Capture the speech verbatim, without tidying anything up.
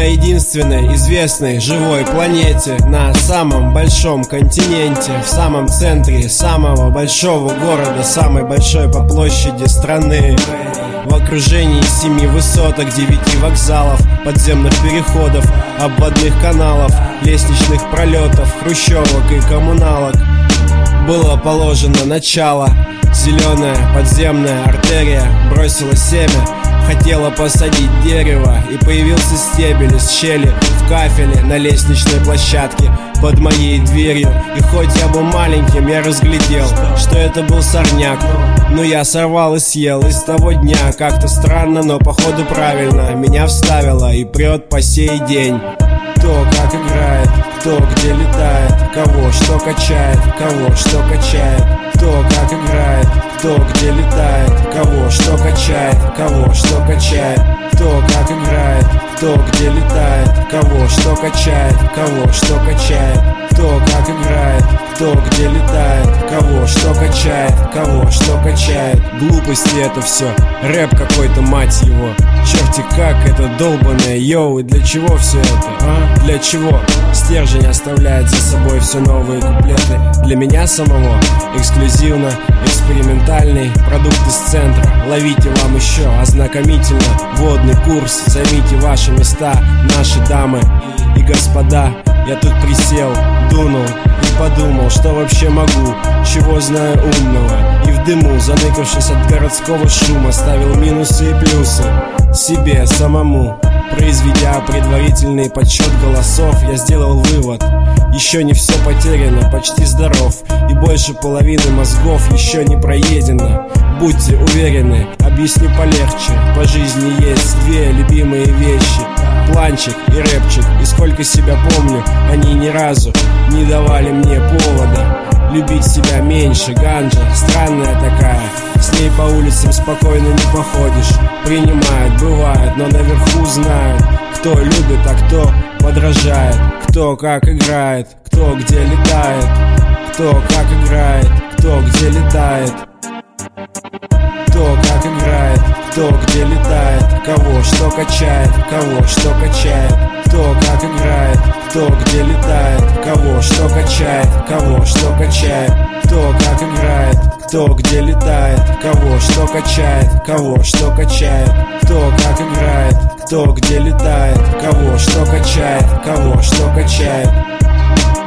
единственной известной живой планете, на самом большом континенте, в самом центре самого большого города, самой большой по площади страны. В окружении семи высоток, девяти вокзалов, подземных переходов, обводных каналов, лестничных пролетов, хрущевок и коммуналок было положено начало. Зеленая подземная артерия бросила семя, хотела посадить дерево, и появился стебель из щели в кафеле на лестничной площадке под моей дверью. И хоть я был маленьким, я разглядел, что это был сорняк. Но я сорвал и съел, и с того дня как-то странно, но походу правильно меня вставило и прет по сей день. Кто как играет, кто где летает, кого что качает, кого что качает. Кто как играет, кто где летает, кого что качает, кого что качает. Кто как играет, кто где летает, кого что качает, кого что качает. Кто как играет, кто где летает, кого что качает, кого что качает. Глупости это все, рэп какой-то, мать его. Черти как это долбаное, йоу, и для чего все это, а? Для чего? Стержень оставляет за собой все новые куплеты. Для меня самого эксклюзивно, экспериментальный продукт из центра. Ловите вам еще ознакомительно водный курс. Займите ваши места, наши дамы и господа. Я тут присел, дунул и подумал, что вообще могу, чего знаю умного. И в дыму, заныкавшись от городского шума, ставил минусы и плюсы себе самому. Произведя предварительный подсчет голосов, я сделал вывод: еще не все потеряно, почти здоров, и больше половины мозгов еще не проедено. Будьте уверены, объясню полегче. По жизни есть две любимые вещи: планчик и рэпчик. И сколько себя помню, они ни разу не давали мне повода любить себя меньше. Ганджа странная такая, с ней по улицам спокойно не походишь. Принимает, бывает, но наверху знают, кто любит, а кто подражает. Кто как играет, кто где летает. Кто как играет, кто где летает. Кто как играет, кто где летает, кого что качает, кого что качает. Кто как играет, кто где летает, кого что качает, кого что качает. Кто как играет, кто где летает, кого что качает, кого что качает. Кто как играет, кто где летает, кого что качает, кого что качает.